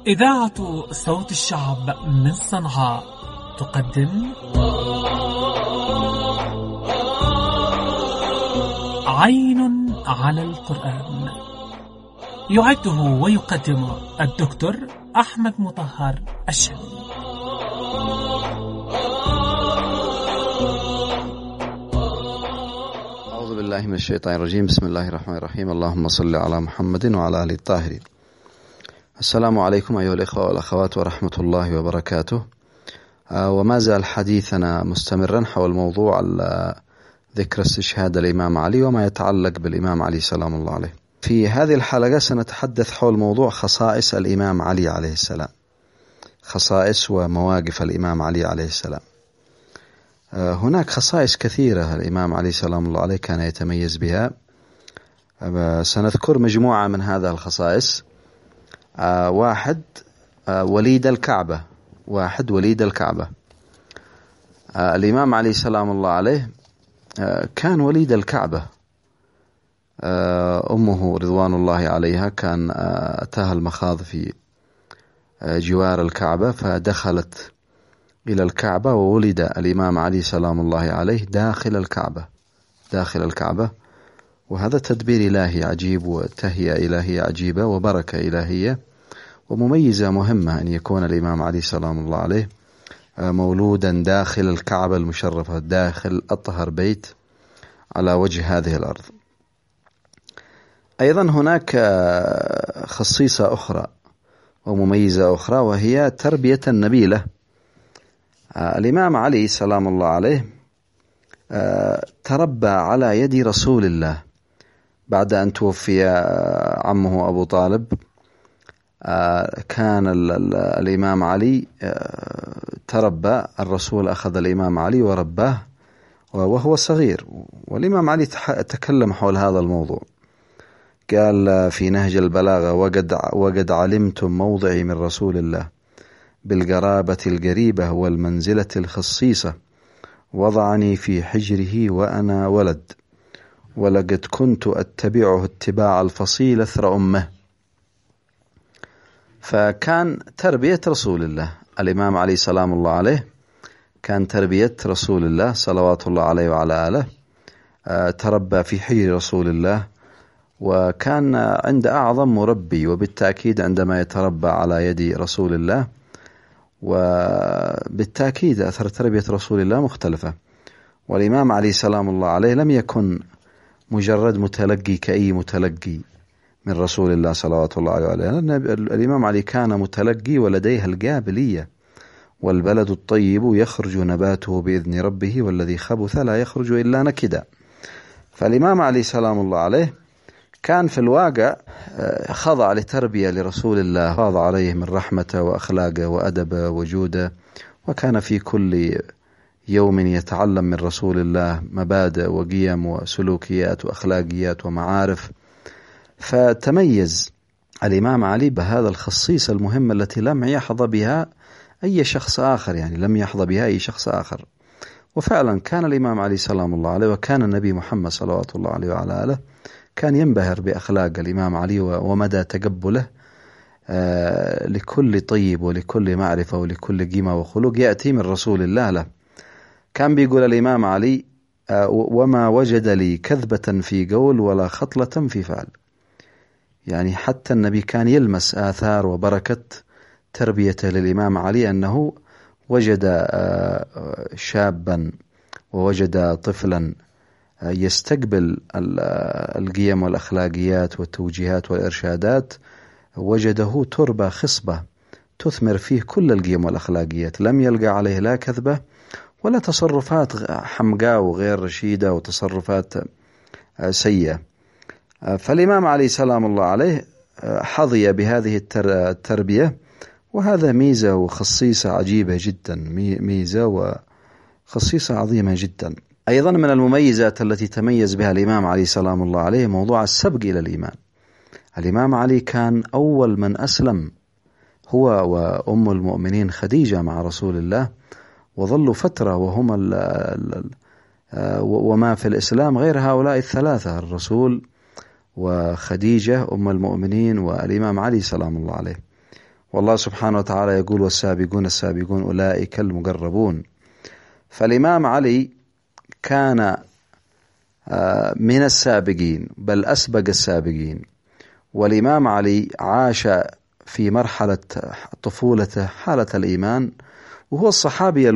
إذاعة صوت الشعب من صنعاء تقدم عين على القرآن. يعده ويقدم الدكتور أحمد مطهر الشامي. أعوذ بالله من الشيطان الرجيم. بسم الله الرحمن الرحيم. اللهم صل على محمد وعلى آله الطاهرين. السلام عليكم أيها الإخوة والأخوات ورحمة الله وبركاته. وما زال حديثنا مستمرا حول موضوع ذكر استشهاد الإمام علي وما يتعلق بالإمام علي سلام الله عليه. في هذه الحلقة سنتحدث حول موضوع خصائص الإمام علي عليه السلام، خصائص ومواقف الإمام علي عليه السلام. هناك خصائص كثيرة الإمام علي سلام الله عليه كان يتميز بها. سنذكر مجموعة من هذه الخصائص. واحد، وليد الكعبة. الإمام علي سلام الله عليه كان وليد الكعبة. أمه رضوان الله عليها كان أتاها المخاض في جوار الكعبة، فدخلت إلى الكعبة وولد الإمام علي سلام الله عليه داخل الكعبة. وهذا تدبير إلهي عجيب وتهيئة إلهية عجيبة وبركة إلهية ومميزة مهمة أن يكون الإمام علي سلام الله عليه مولودا داخل الكعبة المشرفة، داخل أطهر بيت على وجه هذه الأرض. أيضا هناك خصيصة أخرى ومميزة أخرى، وهي تربية النبيلة. الإمام علي سلام الله عليه تربى على يد رسول الله بعد أن توفي عمه أبو طالب. كان الإمام علي تربى، الرسول أخذ الإمام علي ورباه وهو صغير. والإمام علي تكلم حول هذا الموضوع، قال في نهج البلاغة: وقد علمتم موضعي من رسول الله بالقرابة القريبة والمنزلة الخصيصة، وضعني في حجره وأنا ولد، ولقد كنت أتبعه اتباع الفصيل أثر أمه. فكان تربية رسول الله الإمام علي سلام الله عليه، كان تربية رسول الله صلوات الله عليه وعلى آله. تربى في حجر رسول الله، وكان عند أعظم مربي، وبالتأكيد عندما يتربى على يد رسول الله وبالتأكيد أثر تربية رسول الله مختلفة. والإمام علي سلام الله عليه لم يكن مجرد متلقي كأي متلقي من رسول الله صلوات الله عليه. الإمام علي كان متلقي ولديه القابلية. والبلد الطيب يخرج نباته بإذن ربه والذي خبث لا يخرج إلا نكدا. فالإمام علي سلام الله عليه كان في الواقع خضع لتربية لرسول الله، خاض عليه من رحمته وأخلاقه وأدبه وجوده، وكان في كل يوم يتعلم من رسول الله مبادئ وقيم وسلوكيات وأخلاقيات ومعارف. فتميز الإمام علي بهذا الخصيصة المهمة التي لم يحظى بها أي شخص آخر. وفعلا كان الإمام علي سلام الله عليه، وكان النبي محمد صلوات الله عليه وعلى آله كان ينبهر بأخلاق الإمام علي ومدى تقبله لكل طيب ولكل معرفة ولكل قيمة وخلق يأتي من رسول الله له. كان بيقول الإمام علي: وما وجد لي كذبة في قول ولا خطلة في فعل. يعني حتى النبي كان يلمس آثار وبركة تربيته للإمام علي، أنه وجد شابا ووجد طفلا يستقبل القيم والأخلاقيات والتوجيهات والإرشادات، وجده تربة خصبة تثمر فيه كل القيم والأخلاقيات، لم يلقى عليه لا كذبة ولا تصرفات حمقاء وغير رشيدة وتصرفات سيئة. فالإمام علي سلام الله عليه حظي بهذه التربية، وهذا ميزة وخصيصة عجيبة جدا، ميزة وخصيصة عظيمة جدا. أيضا من المميزات التي تميز بها الإمام علي سلام الله عليه موضوع السبق إلى الإيمان. الإمام علي كان أول من أسلم، هو وأم المؤمنين خديجة مع رسول الله، وظلوا فترة وهم وما في الإسلام غير هؤلاء الثلاثة: الرسول وخديجة أم المؤمنين والإمام علي سلام الله عليه. والله سبحانه وتعالى يقول والسابقون السابقون أولئك المقربون. فالإمام علي كان من السابقين بل أسبق السابقين. والإمام علي عاش في مرحلة طفولته حالة الإيمان، وهو الصحابي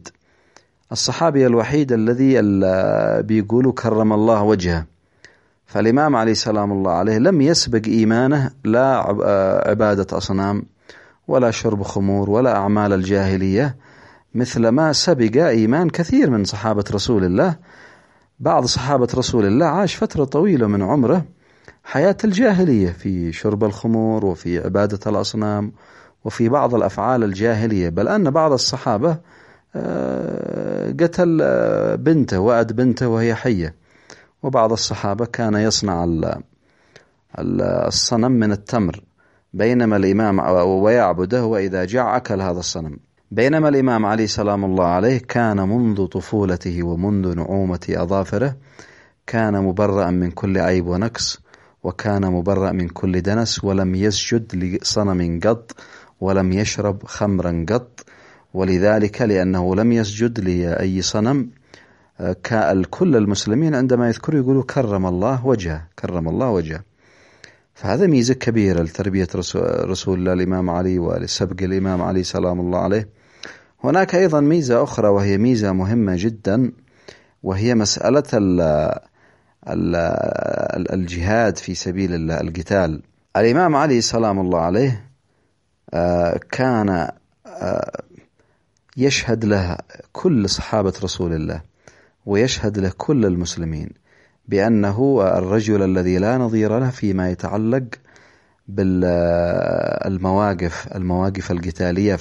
الوحيد الذي بيقولوا كرم الله وجهه. فالإمام علي سلام الله عليه لم يسبق إيمانه لا عبادة أصنام ولا شرب خمور ولا أعمال الجاهلية مثل ما سبق إيمان كثير من صحابة رسول الله. بعض صحابة رسول الله عاش فترة طويلة من عمره حياة الجاهلية في شرب الخمور وفي عبادة الأصنام وفي بعض الأفعال الجاهلية، بل أن بعض الصحابة قتل بنته وأد بنته وهي حية، وبعض الصحابة كان يصنع الصنم من التمر بينما الإمام ويعبده، وإذا جاع أكل هذا الصنم. بينما الإمام علي سلام الله عليه كان منذ طفولته ومنذ نعومة أظافره كان مبرأ من كل عيب ونقص، وكان مبرأ من كل دنس، ولم يسجد لصنم قط ولم يشرب خمرا قط. ولذلك لأنه لم يسجد لأي صنم كل المسلمين عندما يذكروا يقولوا كرم الله وجهه. فهذا ميزة كبيرة لتربية رسول الله الإمام علي ولسبق الإمام علي سلام الله عليه. هناك أيضا ميزة أخرى وهي ميزة مهمة جدا، وهي مسألة الجهاد في سبيل الله، القتال. الإمام علي سلام الله عليه كان يشهد له كل صحابة رسول الله ويشهد له كل المسلمين بأنه الرجل الذي لا نظير له فيما يتعلق بالمواقف القتالية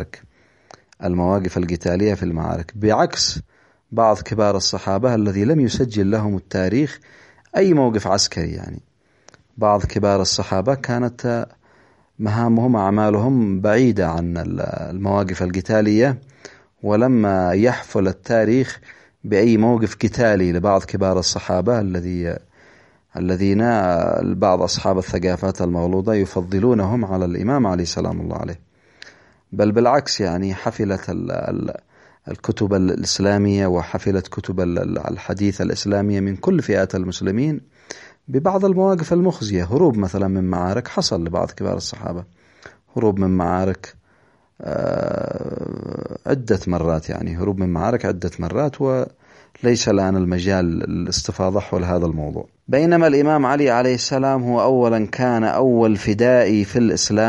في المعارك، بعكس بعض كبار الصحابة الذي لم يسجل لهم التاريخ أي موقف عسكري. يعني بعض كبار الصحابة كانت مهامهم أعمالهم بعيدة عن المواقف القتالية، ولما يحفل التاريخ بأي موقف قتالي لبعض كبار الصحابة الذين بعض أصحاب الثقافات المغلوطة يفضلونهم على الإمام علي سلام الله عليه، بل بالعكس. يعني حفلت الكتب الإسلامية وحفلت كتب الحديث الإسلامية من كل فئات المسلمين ببعض المواقف المخزية. هروب مثلا من معارك حصل لبعض كبار الصحابة، هروب من معارك عدة مرات، وليس الآن المجال الاستفاضة حول هذا الموضوع. بينما الإمام علي عليه السلام هو أولا كان أول فدائي في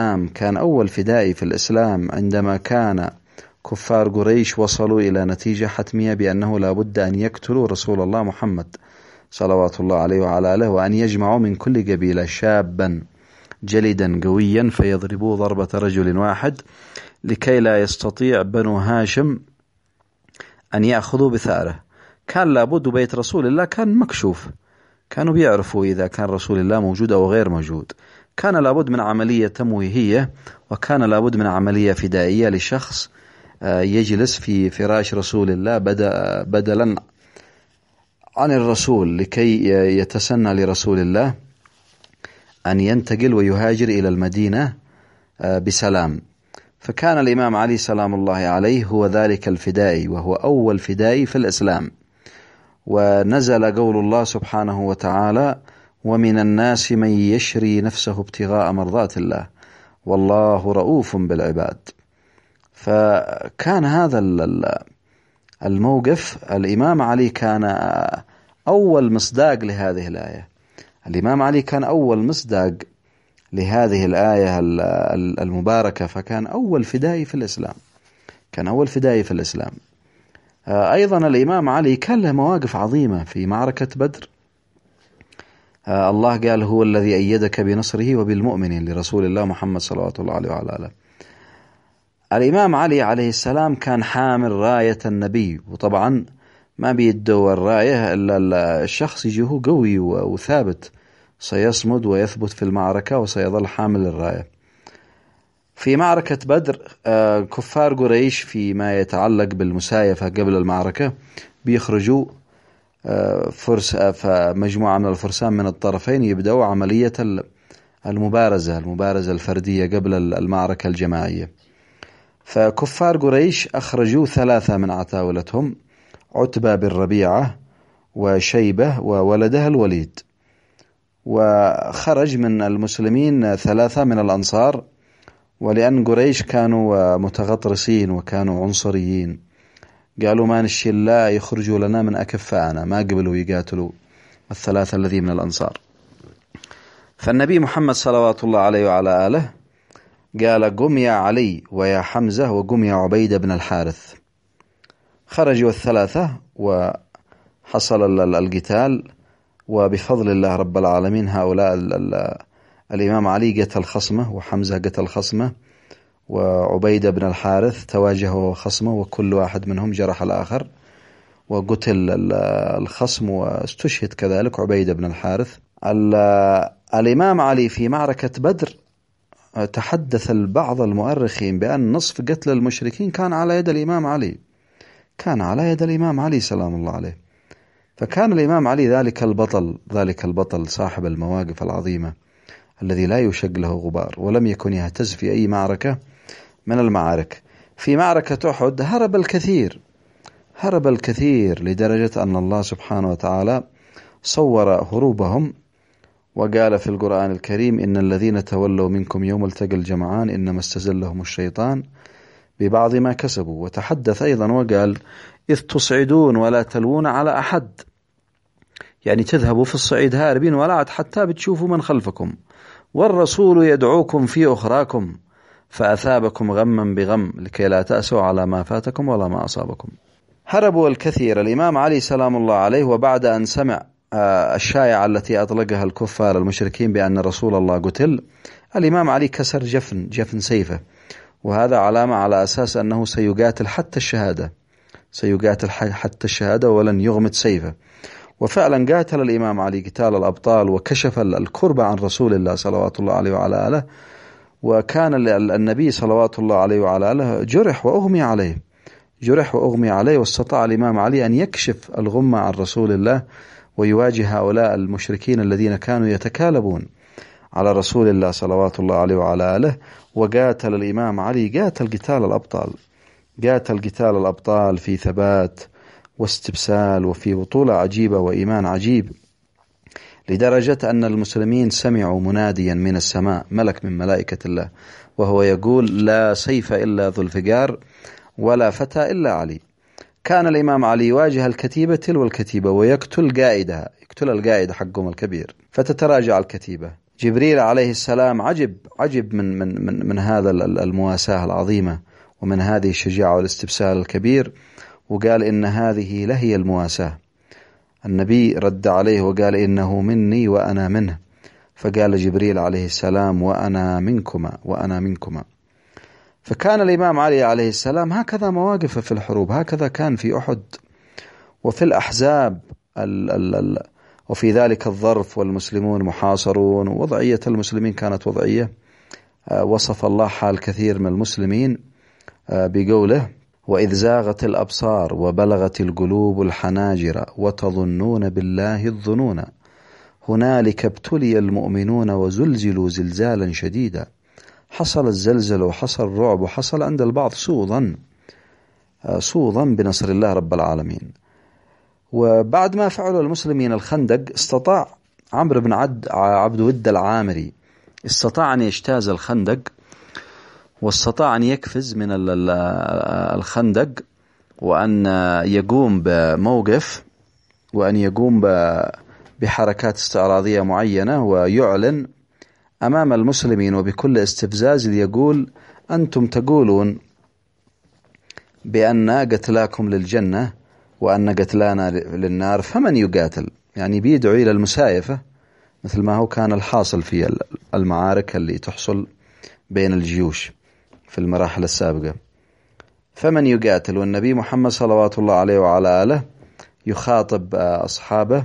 الإسلام، عندما كان كفار قريش وصلوا إلى نتيجة حتمية بأنه لا بد أن يقتلوا رسول الله محمد صلوات الله عليه وعلى آله، وأن يجمعوا من كل قبيلة شابا جلدا قويا فيضربوا ضربة رجل واحد لكي لا يستطيع بنو هاشم أن يأخذوا بثأره. كان لابد بيت رسول الله كان مكشوف، كانوا بيعرفوا إذا كان رسول الله موجود أو غير موجود. كان لابد من عملية تمويهية، وكان لابد من عملية فدائية لشخص يجلس في فراش رسول الله بدلا عن الرسول لكي يتسنى لرسول الله أن ينتقل ويهاجر إلى المدينة بسلام. فكان الإمام علي سلام الله عليه هو ذلك الفدائي، وهو أول فدائي في الإسلام. ونزل قول الله سبحانه وتعالى: ومن الناس من يشري نفسه ابتغاء مرضات الله والله رؤوف بالعباد. فكان هذا الموقف الإمام علي كان أول مصداق لهذه الآية. الإمام علي كان أول مصداق لهذه الآية المباركة، فكان أول فدائي في الإسلام. أيضا الإمام علي كان له مواقف عظيمة في معركة بدر. الله قال: هو الذي أيدك بنصره وبالمؤمنين لرسول الله محمد صلوات الله عليه وعلى آله. الإمام علي عليه السلام كان حامل راية النبي، وطبعا ما بيدوا الراية إلا الشخص يجيه قوي وثابت سيصمد ويثبت في المعركة وسيظل حامل الراية. في معركة بدر كفار قريش فيما يتعلق بالمسايفة قبل المعركة بيخرجوا مجموعة من الفرسان من الطرفين يبدأوا عملية المبارزة الفردية قبل المعركة الجماعية. فكفار قريش أخرجوا 3 من عتاولتهم، عتبة بن ربيعة وشيبة وولده الوليد، وخرج من المسلمين 3 من الأنصار. ولأن قريش كانوا متغطرسين وكانوا عنصريين قالوا ما نشي الله يخرجوا لنا من أكفاءنا، ما قبلوا يقاتلوا 3 الذين من الأنصار. فالنبي محمد صلوات الله عليه وعلى آله قال قم يا علي ويا حمزة وقم يا عبيدة بن الحارث. خرجوا 3 وحصل القتال، وبفضل الله رب العالمين هؤلاء الإمام علي قتل خصمه، وحمزة قتل خصمه، وعبيدة بن الحارث تواجه خصمه، وكل واحد منهم جرح الآخر، وقتل الخصم واستشهد كذلك عبيدة بن الحارث. الإمام علي في معركة بدر تحدث البعض المؤرخين بأن نصف قتل المشركين كان على يد الإمام علي، كان على يد الإمام علي سلام الله عليه. فكان الإمام علي ذلك البطل صاحب المواقف العظيمة الذي لا يشق له غبار، ولم يكن يهتز في أي معركة من المعارك. في معركة أحد هرب الكثير لدرجة أن الله سبحانه وتعالى صور هروبهم، وقال في القرآن الكريم إن الذين تولوا منكم يوم التقى الجمعان إنما استزلهم الشيطان ببعض ما كسبوا. وتحدث أيضا وقال إذ تصعدون ولا تلوون على أحد، يعني تذهبوا في الصعيد هاربين ولا عد حتى بتشوفوا من خلفكم، والرسول يدعوكم في أخراكم فأثابكم غما بغم لكي لا تأسوا على ما فاتكم ولا ما أصابكم. هربوا الكثير. الإمام علي سلام الله عليه وبعد أن سمع الشائعة التي أطلقها الكفار المشركين بأن رسول الله قتل، الإمام علي كسر جفن سيفه، وهذا علامة على أساس أنه سيقاتل حتى الشهادة ولن يغمد سيفه. وفعلا قاتل الإمام علي قتال الأبطال، وكشف الكربة عن رسول الله صلوات الله عليه وعلى آله. وكان النبي صلوات الله عليه وعلى آله جرح وأغمي عليه، واستطاع الإمام علي أن يكشف الغمة عن رسول الله ويواجه هؤلاء المشركين الذين كانوا يتكالبون على رسول الله صلوات الله عليه وعلى آله. وقاتل الإمام علي قاتل قتال الأبطال في ثبات واستبسال وفي بطولة عجيبة وإيمان عجيب، لدرجة أن المسلمين سمعوا مناديا من السماء، ملك من ملائكة الله، وهو يقول لا سيف إلا ذو الفقار ولا فتى إلا علي. كان الإمام علي يواجه الكتيبة تلو الكتيبة ويقتل قائدها، يقتل القائد حقهم الكبير، فتتراجع الكتيبة. جبريل عليه السلام عجب من هذا المواساة العظيمة ومن هذه الشجاعة والاستبسال الكبير، وقال إن هذه لهي المواساة. النبي رد عليه وقال إنه مني وأنا منه، فقال جبريل عليه السلام وأنا منكما. فكان الإمام علي عليه السلام هكذا مواقفه في الحروب، هكذا كان في أحد وفي الأحزاب وفي ذلك الظرف والمسلمون محاصرون، ووضعية المسلمين كانت وضعية وصف الله حال كثير من المسلمين بقوله وإذ زاغت الأبصار وبلغت القلوب الحناجر وتظنون بالله الظنون هنالك ابتلي المؤمنون وزلزلوا زلزالا شديدا. حصل الزلزل وحصل الرعب وحصل عند البعض سوء ظن بنصر الله رب العالمين. وبعد ما فعلوا المسلمين الخندق، استطاع عمرو بن عبد ود العامري استطاع أن يجتاز الخندق، واستطاع أن يقفز من الخندق، وأن يقوم بموقف، وأن يقوم بحركات استعراضية معينة، ويعلن أمام المسلمين وبكل استفزاز يقول أنتم تقولون بأن قتلاكم للجنة وأن قتلانا للنار، فمن يقاتل؟ يعني بيدعو إلى المسايفة مثل ما هو كان الحاصل في المعارك اللي تحصل بين الجيوش في المراحل السابقة. فمن يقاتل؟ والنبي محمد صلوات الله عليه وعلى آله يخاطب أصحابه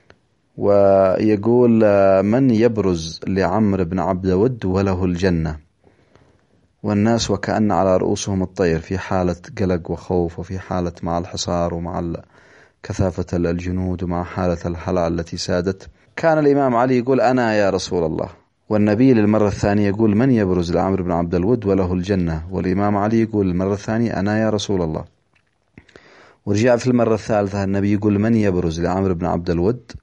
ويقول من يبرز لعمرو بن عبد ود وله الجنة، والناس وكأن على رؤوسهم الطير، في حالة قلق وخوف، وفي حالة مع الحصار ومع كثافة الجنود ومع حالة الحلع التي سادت. كان الإمام علي يقول أنا يا رسول الله، والنبي للمرة الثانية يقول من يبرز لعمرو بن عبد الود وله الجنة، والإمام علي يقول المرة الثانية أنا يا رسول الله. ورجع في المرة الثالثة النبي يقول من يبرز لعمرو بن عبد الود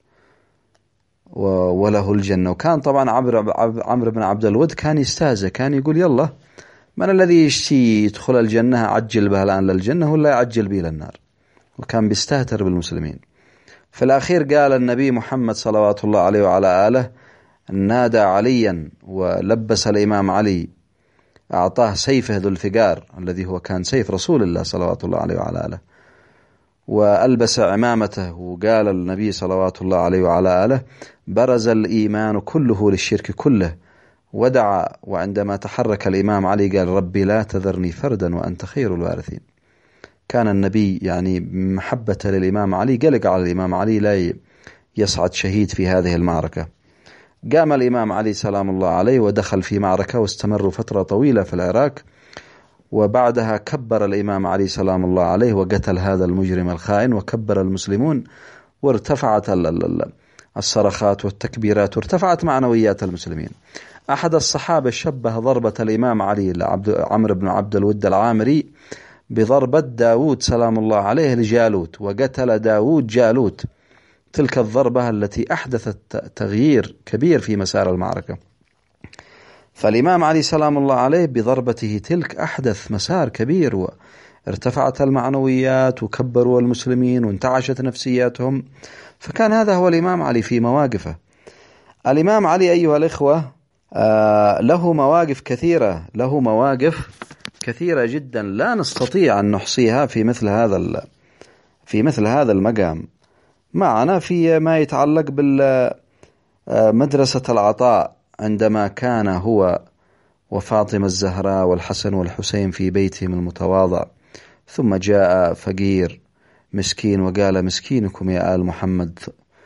وله الجنة. وكان طبعا عمرو بن عبد الود كان يستهزئ، كان يقول يلا من الذي يشتي يدخل الجنة عجل به الآن للجنة ولا يعجل به للنار، وكان بيستهتر بالمسلمين. في الأخير قال النبي محمد صلوات الله عليه وعلى آله نادى عليا ولبس الإمام علي، أعطاه سيفه ذو الفقار الذي هو كان سيف رسول الله صلوات الله عليه وعلى آله، وألبس عمامته، وقال النبي صلوات الله عليه وعلى آله برز الإيمان كله للشرك كله، ودعا. وعندما تحرك الإمام علي قال ربي لا تذرني فردا وأنت خير الوارثين. كان النبي يعني محبة للإمام علي قلق على الإمام علي لا يصعد شهيد في هذه المعركة. قام الإمام علي سلام الله عليه ودخل في معركة، واستمروا فترة طويلة في العراق، وبعدها كبر الإمام علي سلام الله عليه وقتل هذا المجرم الخائن، وكبر المسلمون، وارتفعت الصرخات والتكبيرات، وارتفعت معنويات المسلمين. أحد الصحابة شبه ضربة الإمام علي عمرو بن عبد الود العامري بضربة داود سلام الله عليه لجالوت، وقتل داود جالوت، تلك الضربة التي أحدثت تغيير كبير في مسار المعركة. فالإمام علي سلام الله عليه بضربته تلك أحدث مسار كبير، وارتفعت المعنويات وكبروا المسلمين وانتعشت نفسياتهم. فكان هذا هو الإمام علي في مواقفه. الإمام علي أيها الإخوة له مواقف كثيرة، له مواقف كثيرة جدا لا نستطيع أن نحصيها في مثل هذا المقام. معنا في ما يتعلق بالمدرسة العطاء، عندما كان هو وفاطمة الزهراء والحسن والحسين في بيتهم المتواضع، ثم جاء فقير مسكين وقال مسكينكم يا آل محمد،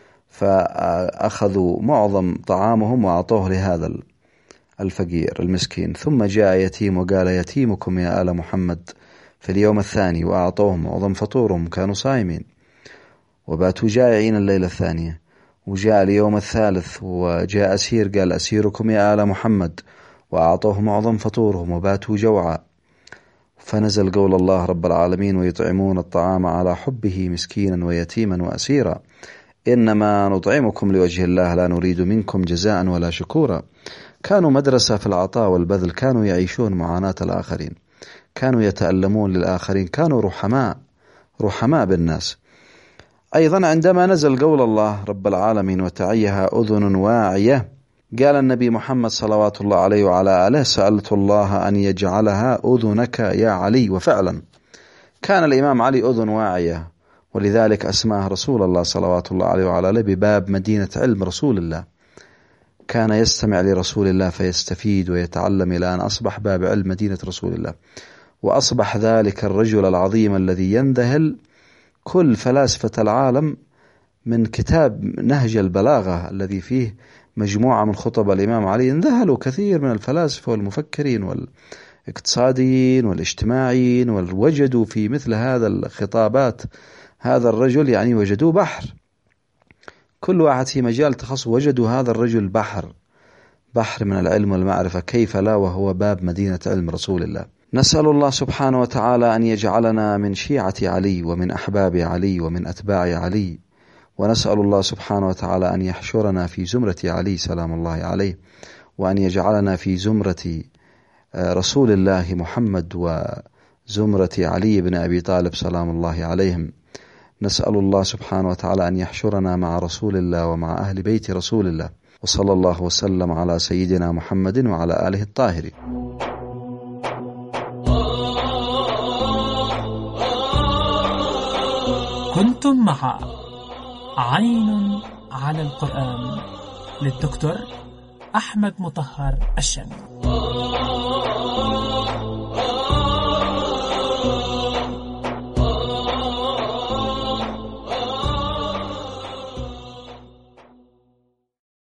فأخذوا معظم طعامهم وأعطوه لهذا الفقير المسكين. ثم جاء يتيم وقال يتيمكم يا آل محمد في اليوم الثاني، وأعطوهم معظم فطورهم، كانوا صائمين وباتوا جائعين الليلة الثانية. وجاء اليوم الثالث وجاء أسير قال أسيركم يا آل محمد، وأعطوه معظم فطورهم وباتوا جوعا. فنزل قول الله رب العالمين ويطعمون الطعام على حبه مسكينا ويتيما وأسيرا إنما نطعمكم لوجه الله لا نريد منكم جزاء ولا شكورا. كانوا مدرسة في العطاء والبذل، كانوا يعيشون معاناة الآخرين، كانوا يتألمون للآخرين، كانوا رحماء بالناس. أيضا عندما نزل قول الله رب العالمين وتعيها أذن واعية، قال النبي محمد صلوات الله عليه وعلى آله سألت الله أن يجعلها أذنك يا علي. وفعلا كان الإمام علي أذن واعية، ولذلك أسماه رسول الله صلوات الله عليه وعلى آله بباب مدينة علم رسول الله. كان يستمع لرسول الله فيستفيد ويتعلم إلى أن أصبح باب علم مدينة رسول الله، وأصبح ذلك الرجل العظيم الذي ينذهل كل فلاسفة العالم من كتاب نهج البلاغة الذي فيه مجموعة من خطب الإمام علي. انذهلوا كثير من الفلاسفة والمفكرين والاقتصاديين والاجتماعيين، ووجدوا في مثل هذا الخطابات هذا الرجل يعني وجدوه بحر، كل واحد في مجال تخصص وجدوا هذا الرجل بحر من العلم والمعرفة، كيف لا وهو باب مدينة علم رسول الله. نسأل الله سبحانه وتعالى أن يجعلنا من شيعة علي ومن أحباب علي ومن أتباع علي، ونسأل الله سبحانه وتعالى أن يحشرنا في زمرة علي سلام الله عليه، وأن يجعلنا في زمرة رسول الله محمد وزمرة علي بن أبي طالب سلام الله عليهم. نسأل الله سبحانه وتعالى أن يحشرنا مع رسول الله ومع أهل بيت رسول الله، وصلى الله وسلم على سيدنا محمد وعلى آله الطاهرين. كنتم مع عين على القرآن للدكتور أحمد مطهر الشامي.